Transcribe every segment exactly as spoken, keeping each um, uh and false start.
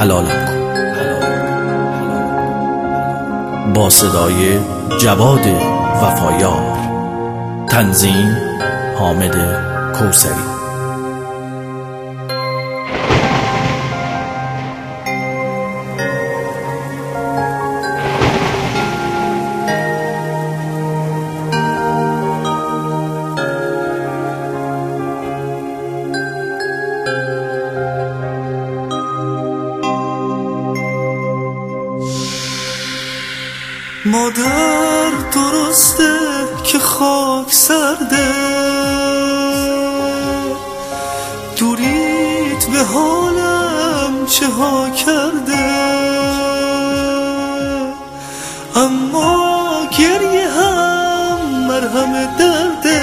حلالم کن. با صدای جواد وفایار، تنظیم حامد کوثری. مادر درسته که خاک سرده، دوریت به حالم چه ها کرده، اما گریه هم مرهم درده،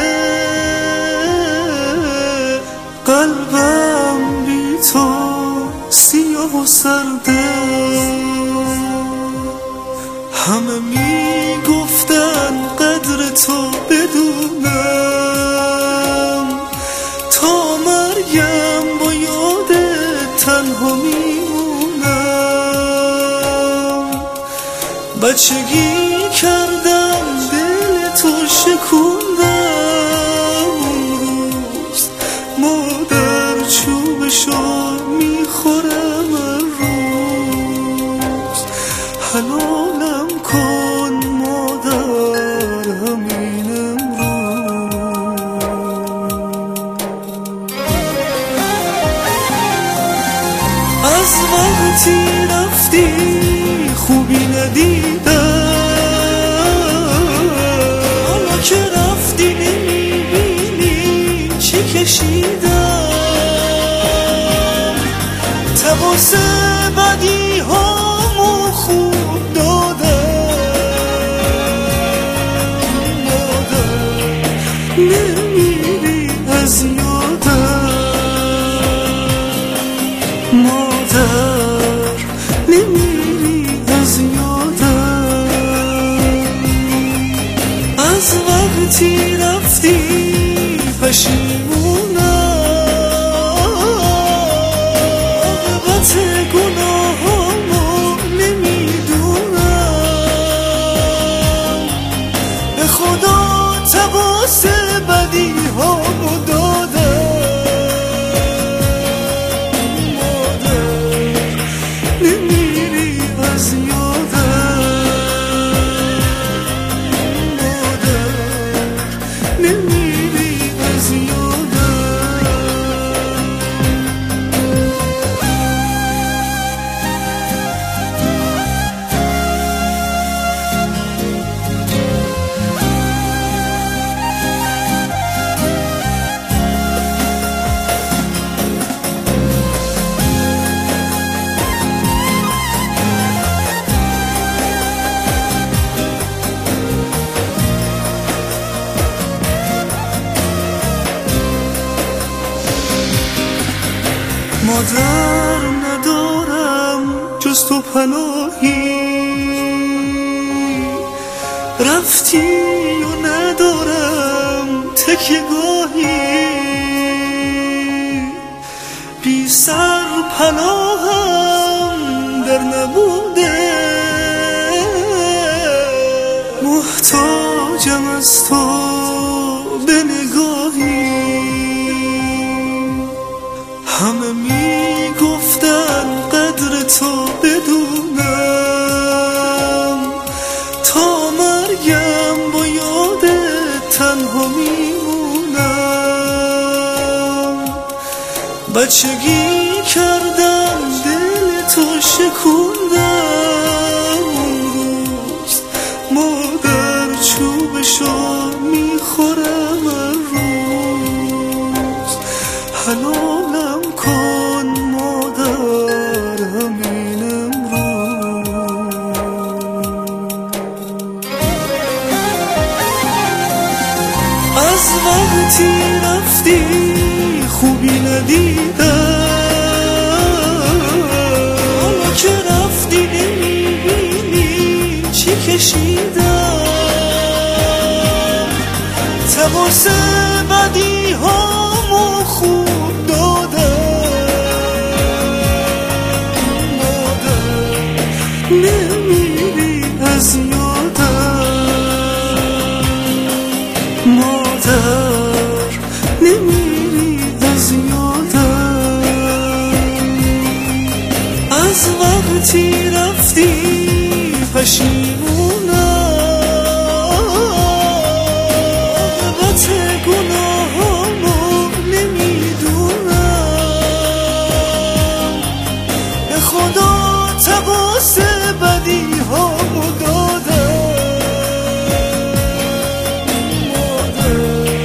قلبم بی تو سیاه و سرده. همه می گفتن قدر تو بدونم، تا مرگم با یاد تنها میمونم. بچگی کردم دل تو شکوندم، اون روز مادر چوبشو میخورم هر روز. حلالم کن مادر همین امروز. از وقتی رفتی خوبی ندیدم، حالا که رفتی نمیبینی چی کشیدم. تماس بدی هامو خوب دادم، نمیری از یادم مادر، نمیری از یادم. از وقتی رفتی پشیمونم، عاقبت گناهامو نمیدونم. به خدا تباس بدی هامو دادم، مادر نمیری از یادم، مادر نمیری از یادم. مادر ندارم جز تو پناهی، رفتی و ندارم تکیه گاهی. بی سر پناهم در نبوده، محتاجم از تو به نگاهی. همه می گفتن قدر تو بدونم، تا مرگم با یاد تنها میمونم. بچگی کردم دل تو شکوندم، اون روز مادر چوبشو میخورم هر روز. حلالم کن مادر همین امروز. از وقتی رفتی خوبی ندیدم، حالا که رفتی نمیبینی چی کشیدم. تماس بدی هامو خوب دادم، نمیری از یادم مادر، نمیری از یادم. از وقتی رفتی پشیمونم، وقت گناهامو نمیدونم. به خدا تقاص بدی هامو دادم مادر،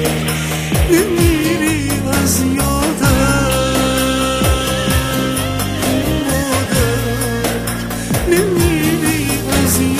نمیری از یادم مادر، نمیری از یادم.